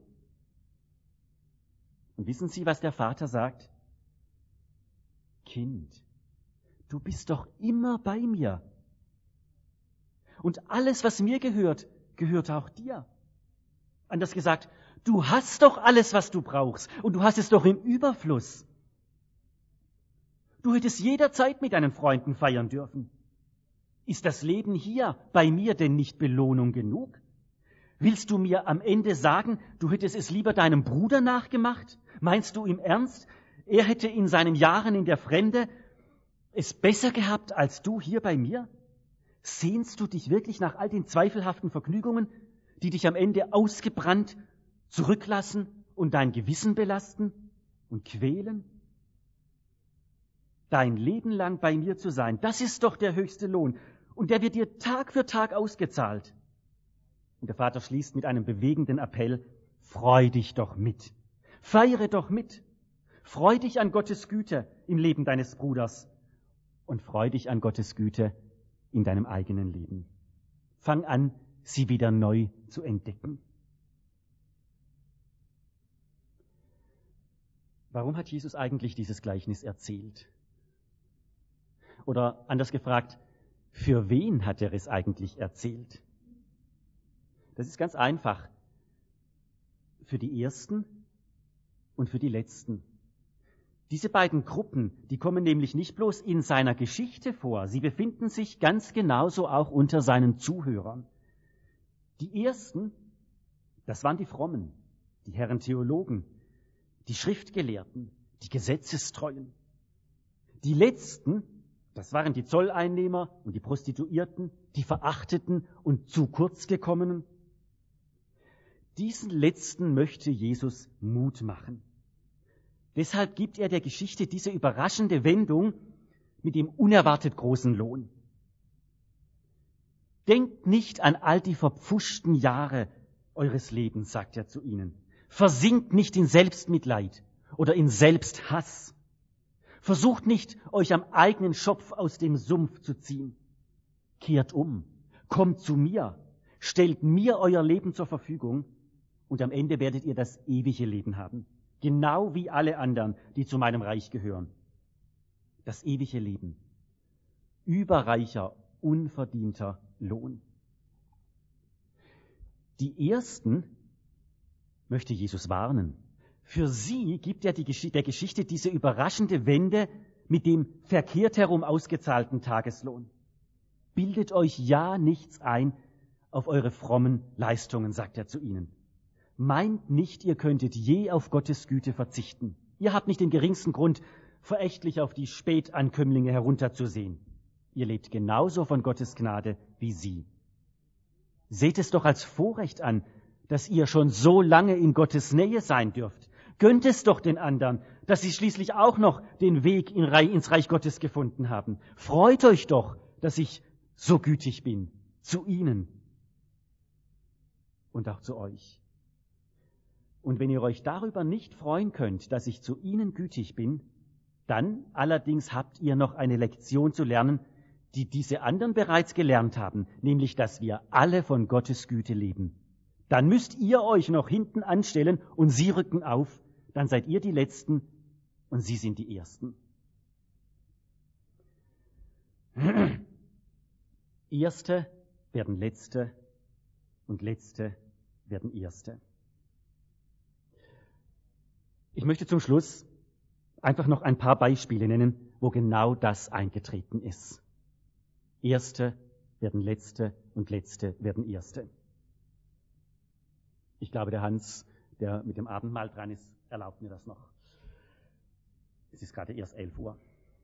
Und wissen Sie, was der Vater sagt? Kind, du bist doch immer bei mir. Und alles, was mir gehört, gehört auch dir. Anders gesagt, du hast doch alles, was du brauchst, und du hast es doch im Überfluss. Du hättest jederzeit mit deinen Freunden feiern dürfen. Ist das Leben hier bei mir denn nicht Belohnung genug? Willst du mir am Ende sagen, du hättest es lieber deinem Bruder nachgemacht? Meinst du im Ernst, er hätte in seinen Jahren in der Fremde es besser gehabt als du hier bei mir? Sehnst du dich wirklich nach all den zweifelhaften Vergnügungen, die dich am Ende ausgebrannt zurücklassen und dein Gewissen belasten und quälen? Dein Leben lang bei mir zu sein, das ist doch der höchste Lohn. Und der wird dir Tag für Tag ausgezahlt. Und der Vater schließt mit einem bewegenden Appell: Freu dich doch mit. Feiere doch mit. Freu dich an Gottes Güte im Leben deines Bruders. Und freu dich an Gottes Güte in deinem eigenen Leben. Fang an, sie wieder neu zu entdecken. Warum hat Jesus eigentlich dieses Gleichnis erzählt? Oder anders gefragt, für wen hat er es eigentlich erzählt? Das ist ganz einfach. Für die Ersten und für die Letzten. Diese beiden Gruppen, die kommen nämlich nicht bloß in seiner Geschichte vor, sie befinden sich ganz genauso auch unter seinen Zuhörern. Die Ersten, das waren die Frommen, die Herren Theologen, die Schriftgelehrten, die Gesetzestreuen. Die Letzten, das waren die Zolleinnehmer und die Prostituierten, die Verachteten und zu kurz gekommenen. Diesen Letzten möchte Jesus Mut machen. Deshalb gibt er der Geschichte diese überraschende Wendung mit dem unerwartet großen Lohn. Denkt nicht an all die verpfuschten Jahre eures Lebens, sagt er zu ihnen. Versinkt nicht in Selbstmitleid oder in Selbsthass. Versucht nicht, euch am eigenen Schopf aus dem Sumpf zu ziehen. Kehrt um, kommt zu mir, stellt mir euer Leben zur Verfügung und am Ende werdet ihr das ewige Leben haben. Genau wie alle anderen, die zu meinem Reich gehören. Das ewige Leben. Überreicher, unverdienter Lohn. Die Ersten möchte Jesus warnen. Für sie gibt er die Gesch- der Geschichte diese überraschende Wende mit dem verkehrt herum ausgezahlten Tageslohn. Bildet euch ja nichts ein auf eure frommen Leistungen, sagt er zu ihnen. Meint nicht, ihr könntet je auf Gottes Güte verzichten. Ihr habt nicht den geringsten Grund, verächtlich auf die Spätankömmlinge herunterzusehen. Ihr lebt genauso von Gottes Gnade wie sie. Seht es doch als Vorrecht an, dass ihr schon so lange in Gottes Nähe sein dürft. Gönnt es doch den anderen, dass sie schließlich auch noch den Weg in Reich, ins Reich Gottes gefunden haben. Freut euch doch, dass ich so gütig bin zu ihnen. und auch zu euch. Und wenn ihr euch darüber nicht freuen könnt, dass ich zu ihnen gütig bin, dann allerdings habt ihr noch eine Lektion zu lernen, die diese anderen bereits gelernt haben, nämlich, dass wir alle von Gottes Güte leben. Dann müsst ihr euch noch hinten anstellen und sie rücken auf, dann seid ihr die Letzten und sie sind die Ersten. Erste werden Letzte und Letzte werden Erste. Ich möchte zum Schluss einfach noch ein paar Beispiele nennen, wo genau das eingetreten ist. Erste werden Letzte und Letzte werden Erste. Ich glaube, der Hans, der mit dem Abendmahl dran ist, erlaubt mir das noch. Es ist gerade erst elf Uhr.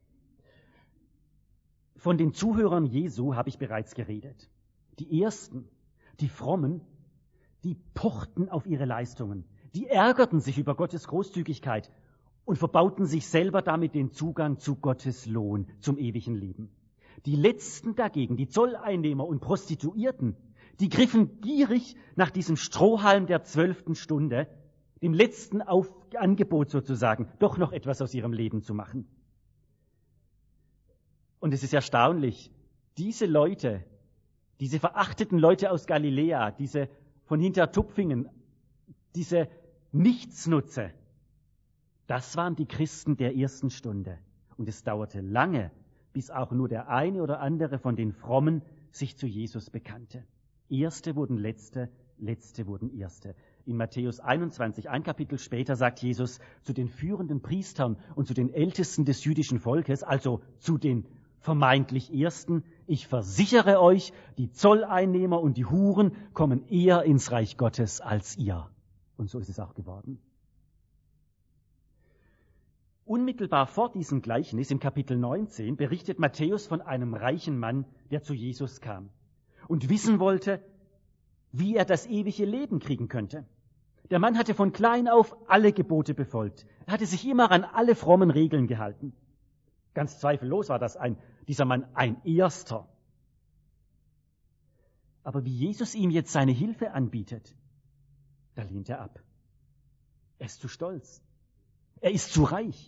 Von den Zuhörern Jesu habe ich bereits geredet. Die Ersten, die Frommen, die pochten auf ihre Leistungen. Die ärgerten sich über Gottes Großzügigkeit und verbauten sich selber damit den Zugang zu Gottes Lohn, zum ewigen Leben. Die Letzten dagegen, die Zolleinnehmer und Prostituierten, die griffen gierig nach diesem Strohhalm der zwölften Stunde, dem letzten Auf- Angebot sozusagen, doch noch etwas aus ihrem Leben zu machen. Und es ist erstaunlich, diese Leute, diese verachteten Leute aus Galiläa, diese von Hintertupfingen, diese Nichtsnutze, das waren die Christen der ersten Stunde. Und es dauerte lange, bis auch nur der eine oder andere von den Frommen sich zu Jesus bekannte. Erste wurden Letzte, Letzte wurden Erste. In Matthäus einundzwanzig, ein Kapitel später, sagt Jesus zu den führenden Priestern und zu den Ältesten des jüdischen Volkes, also zu den vermeintlich Ersten: Ich versichere euch, die Zolleinnehmer und die Huren kommen eher ins Reich Gottes als ihr. Und so ist es auch geworden. Unmittelbar vor diesem Gleichnis, im Kapitel neunzehn, berichtet Matthäus von einem reichen Mann, der zu Jesus kam und wissen wollte, wie er das ewige Leben kriegen könnte. Der Mann hatte von klein auf alle Gebote befolgt. Er hatte sich immer an alle frommen Regeln gehalten. Ganz zweifellos war das ein, dieser Mann ein Erster. Aber wie Jesus ihm jetzt seine Hilfe anbietet, da lehnt er ab. Er ist zu stolz. Er ist zu reich.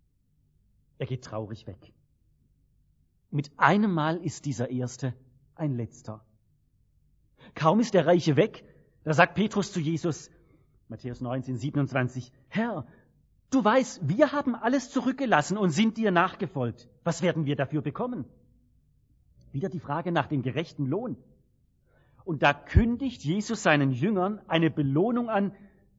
Er geht traurig weg. Mit einem Mal ist dieser Erste ein Letzter. Kaum ist der Reiche weg, da sagt Petrus zu Jesus, Matthäus neunzehn, siebenundzwanzig, Herr, du weißt, wir haben alles zurückgelassen und sind dir nachgefolgt. Was werden wir dafür bekommen? Wieder die Frage nach dem gerechten Lohn. Und da kündigt Jesus seinen Jüngern eine Belohnung an,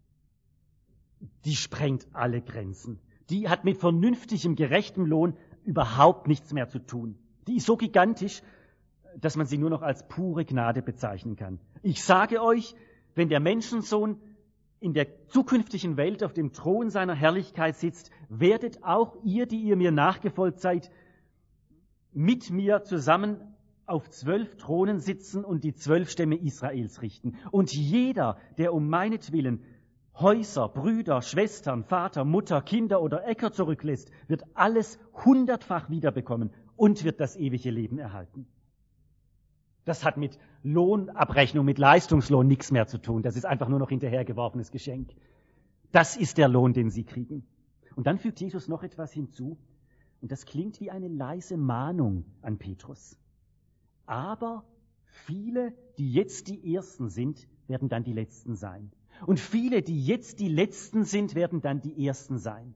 die sprengt alle Grenzen. Die hat mit vernünftigem, gerechtem Lohn überhaupt nichts mehr zu tun. Die ist so gigantisch, dass man sie nur noch als pure Gnade bezeichnen kann. Ich sage euch, wenn der Menschensohn in der zukünftigen Welt auf dem Thron seiner Herrlichkeit sitzt, werdet auch ihr, die ihr mir nachgefolgt seid, mit mir zusammen auf zwölf Thronen sitzen und die zwölf Stämme Israels richten. Und jeder, der um meinetwillen Häuser, Brüder, Schwestern, Vater, Mutter, Kinder oder Äcker zurücklässt, wird alles hundertfach wiederbekommen und wird das ewige Leben erhalten. Das hat mit Lohnabrechnung, mit Leistungslohn nichts mehr zu tun. Das ist einfach nur noch hinterhergeworfenes Geschenk. Das ist der Lohn, den sie kriegen. Und dann fügt Jesus noch etwas hinzu, und das klingt wie eine leise Mahnung an Petrus. Aber viele, die jetzt die Ersten sind, werden dann die Letzten sein. Und viele, die jetzt die Letzten sind, werden dann die Ersten sein.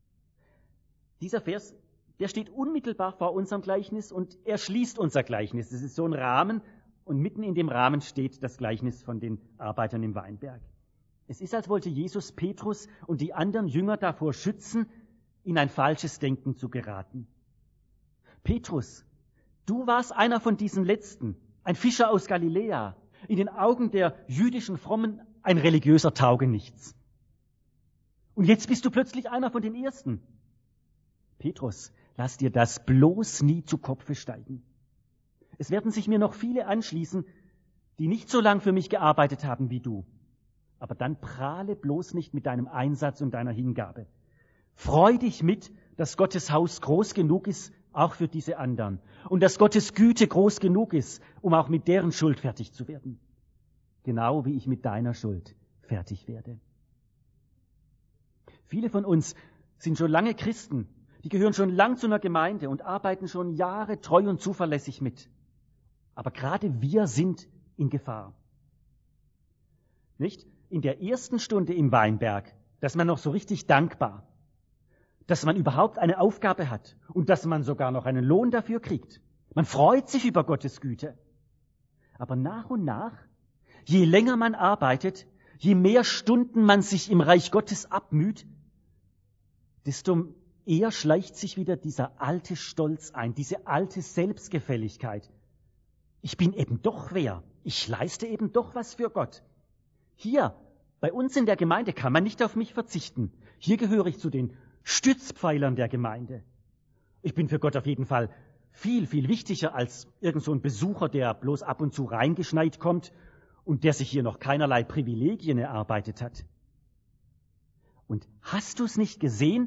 Dieser Vers, der steht unmittelbar vor unserem Gleichnis und er schließt unser Gleichnis. Es ist so ein Rahmen und mitten in dem Rahmen steht das Gleichnis von den Arbeitern im Weinberg. Es ist, als wollte Jesus Petrus und die anderen Jünger davor schützen, in ein falsches Denken zu geraten. Petrus, du warst einer von diesen Letzten, ein Fischer aus Galiläa, in den Augen der jüdischen Frommen ein religiöser Taugenichts. Und jetzt bist du plötzlich einer von den Ersten. Petrus, lass dir das bloß nie zu Kopfe steigen. Es werden sich mir noch viele anschließen, die nicht so lang für mich gearbeitet haben wie du. Aber dann prahle bloß nicht mit deinem Einsatz und deiner Hingabe. Freu dich mit, dass Gottes Haus groß genug ist, auch für diese anderen. Und dass Gottes Güte groß genug ist, um auch mit deren Schuld fertig zu werden. genau wie ich mit deiner Schuld fertig werde. Viele von uns sind schon lange Christen, die gehören schon lang zu einer Gemeinde und arbeiten schon Jahre treu und zuverlässig mit. Aber gerade wir sind in Gefahr. Nicht? In der ersten Stunde im Weinberg, da ist man noch so richtig dankbar, dass man überhaupt eine Aufgabe hat und dass man sogar noch einen Lohn dafür kriegt. Man freut sich über Gottes Güte. Aber nach und nach, je länger man arbeitet, je mehr Stunden man sich im Reich Gottes abmüht, desto eher schleicht sich wieder dieser alte Stolz ein, diese alte Selbstgefälligkeit. Ich bin eben doch wer. Ich leiste eben doch was für Gott. Hier, bei uns in der Gemeinde kann man nicht auf mich verzichten. Hier gehöre ich zu den Stützpfeilern der Gemeinde. Ich bin für Gott auf jeden Fall viel, viel wichtiger als irgend so ein Besucher, der bloß ab und zu reingeschneit kommt und der sich hier noch keinerlei Privilegien erarbeitet hat. Und hast du es nicht gesehen?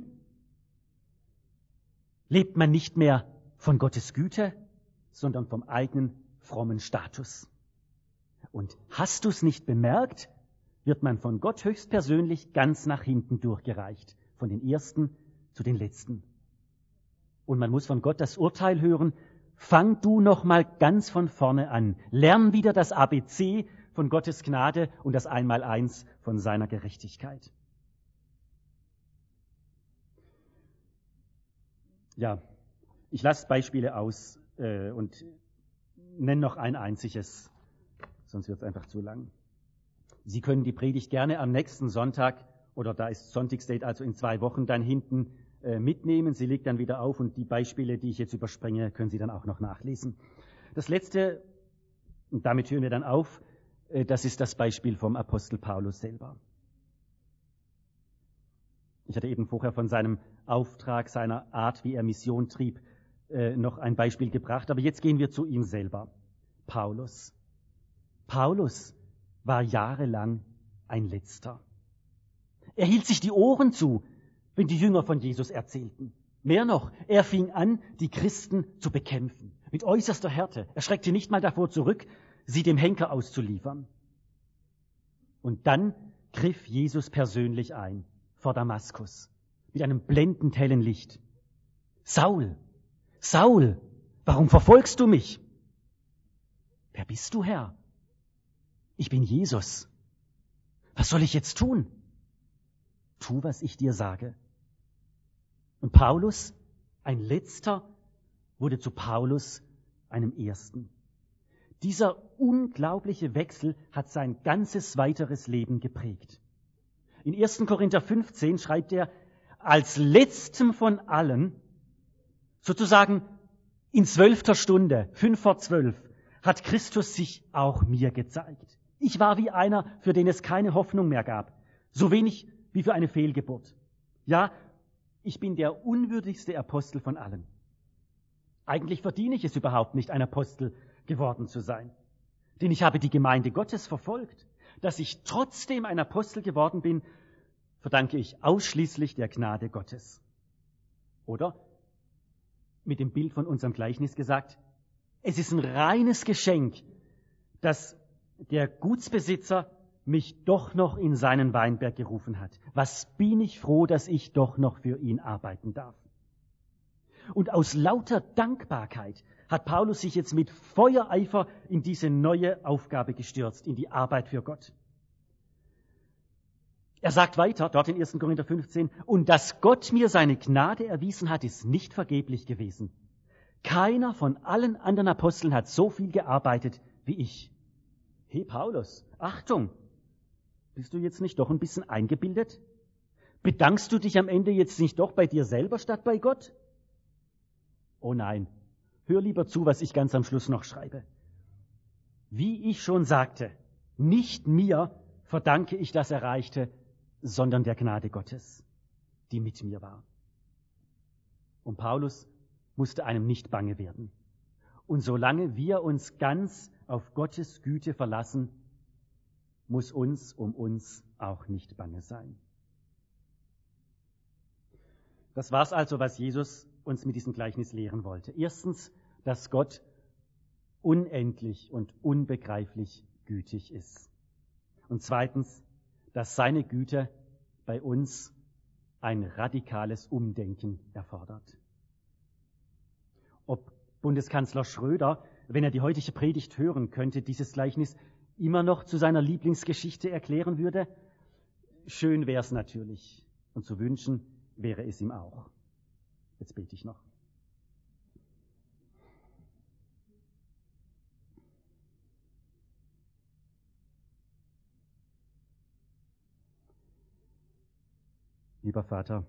Lebt man nicht mehr von Gottes Güte, sondern vom eigenen frommen Status. Und hast du es nicht bemerkt, wird man von Gott höchstpersönlich ganz nach hinten durchgereicht, von den Ersten zu den Letzten. Und man muss von Gott das Urteil hören, fang du noch mal ganz von vorne an, lern wieder das A B C von Gottes Gnade und das Einmaleins von seiner Gerechtigkeit. Ja, ich lasse Beispiele aus äh, und nenne noch ein einziges, sonst wird es einfach zu lang. Sie können die Predigt gerne am nächsten Sonntag, oder da ist Sonntagsdate, also in zwei Wochen, dann hinten äh, mitnehmen. Sie legt dann wieder auf und die Beispiele, die ich jetzt überspringe, können Sie dann auch noch nachlesen. Das letzte, und damit hören wir dann auf, äh, das ist das Beispiel vom Apostel Paulus selber. Ich hatte eben vorher von seinem Auftrag, seiner Art, wie er Mission trieb, äh, noch ein Beispiel gebracht. Aber jetzt gehen wir zu ihm selber. Paulus. Paulus war jahrelang ein Letzter. Er hielt sich die Ohren zu, wenn die Jünger von Jesus erzählten. Mehr noch, er fing an, die Christen zu bekämpfen. Mit äußerster Härte. Er schreckte nicht mal davor zurück, sie dem Henker auszuliefern. Und dann griff Jesus persönlich ein vor Damaskus mit einem blendend hellen Licht. Saul, Saul, warum verfolgst du mich? Wer bist du, Herr? Ich bin Jesus. Was soll ich jetzt tun? Tu, was ich dir sage. Und Paulus, ein Letzter, wurde zu Paulus, einem Ersten. Dieser unglaubliche Wechsel hat sein ganzes weiteres Leben geprägt. In ersten Korinther fünfzehn schreibt er, als letztem von allen, sozusagen in zwölfter Stunde, fünf vor zwölf, hat Christus sich auch mir gezeigt. Ich war wie einer, für den es keine Hoffnung mehr gab, so wenig wie für eine Fehlgeburt. Ja, ich bin der unwürdigste Apostel von allen. Eigentlich verdiene ich es überhaupt nicht, ein Apostel geworden zu sein. Denn ich habe die Gemeinde Gottes verfolgt. Dass ich trotzdem ein Apostel geworden bin, verdanke ich ausschließlich der Gnade Gottes. Oder, mit dem Bild von unserem Gleichnis gesagt, es ist ein reines Geschenk, dass der Gutsbesitzer mich doch noch in seinen Weinberg gerufen hat. Was bin ich froh, dass ich doch noch für ihn arbeiten darf. Und aus lauter Dankbarkeit hat Paulus sich jetzt mit Feuereifer in diese neue Aufgabe gestürzt, in die Arbeit für Gott. Er sagt weiter, dort in ersten Korinther fünfzehn, und dass Gott mir seine Gnade erwiesen hat, ist nicht vergeblich gewesen. Keiner von allen anderen Aposteln hat so viel gearbeitet wie ich. Hey Paulus, Achtung, bist du jetzt nicht doch ein bisschen eingebildet? Bedankst du dich am Ende jetzt nicht doch bei dir selber statt bei Gott? Oh nein, hör lieber zu, was ich ganz am Schluss noch schreibe. Wie ich schon sagte, nicht mir verdanke ich das Erreichte, sondern der Gnade Gottes, die mit mir war. Und Paulus musste einem nicht bange werden. Und solange wir uns ganz auf Gottes Güte verlassen, muss uns um uns auch nicht bange sein. Das war's also, was Jesus uns mit diesem Gleichnis lehren wollte. Erstens, dass Gott unendlich und unbegreiflich gütig ist. Und zweitens, dass seine Güte bei uns ein radikales Umdenken erfordert. Ob Bundeskanzler Schröder, wenn er die heutige Predigt hören könnte, dieses Gleichnis immer noch zu seiner Lieblingsgeschichte erklären würde? Schön wäre es natürlich und zu wünschen wäre es ihm auch. Jetzt bete ich noch. Lieber Vater,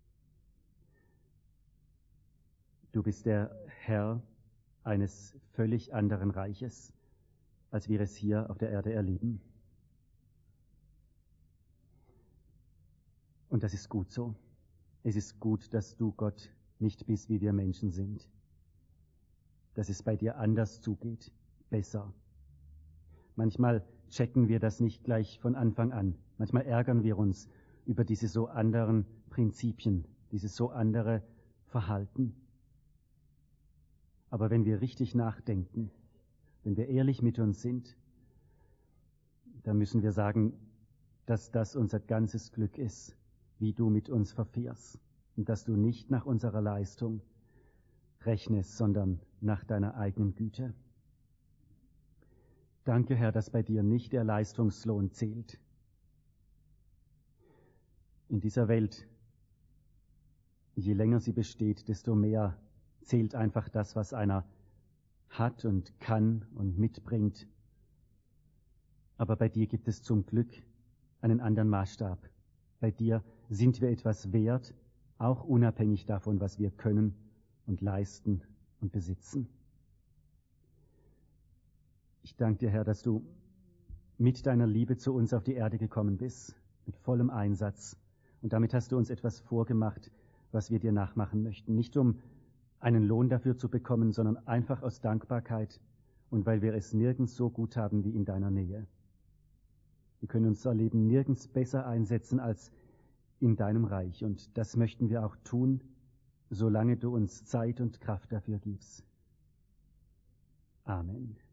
du bist der Herr eines völlig anderen Reiches, als wir es hier auf der Erde erleben. Und das ist gut so. Es ist gut, dass du, Gott, nicht bist, wie wir Menschen sind. Dass es bei dir anders zugeht, besser. Manchmal checken wir das nicht gleich von Anfang an. Manchmal ärgern wir uns über diese so anderen Prinzipien, dieses so andere Verhalten. Aber wenn wir richtig nachdenken, wenn wir ehrlich mit uns sind, dann müssen wir sagen, dass das unser ganzes Glück ist, wie du mit uns verfährst und dass du nicht nach unserer Leistung rechnest, sondern nach deiner eigenen Güte. Danke, Herr, dass bei dir nicht der Leistungslohn zählt. In dieser Welt, je länger sie besteht, desto mehr zählt einfach das, was einer hat und kann und mitbringt. Aber bei dir gibt es zum Glück einen anderen Maßstab. Bei dir sind wir etwas wert, auch unabhängig davon, was wir können und leisten und besitzen. Ich danke dir, Herr, dass du mit deiner Liebe zu uns auf die Erde gekommen bist, mit vollem Einsatz. Und damit hast du uns etwas vorgemacht, was wir dir nachmachen möchten. Nicht um einen Lohn dafür zu bekommen, sondern einfach aus Dankbarkeit und weil wir es nirgends so gut haben wie in deiner Nähe. Wir können unser Leben nirgends besser einsetzen als in deinem Reich. Und das möchten wir auch tun, solange du uns Zeit und Kraft dafür gibst. Amen.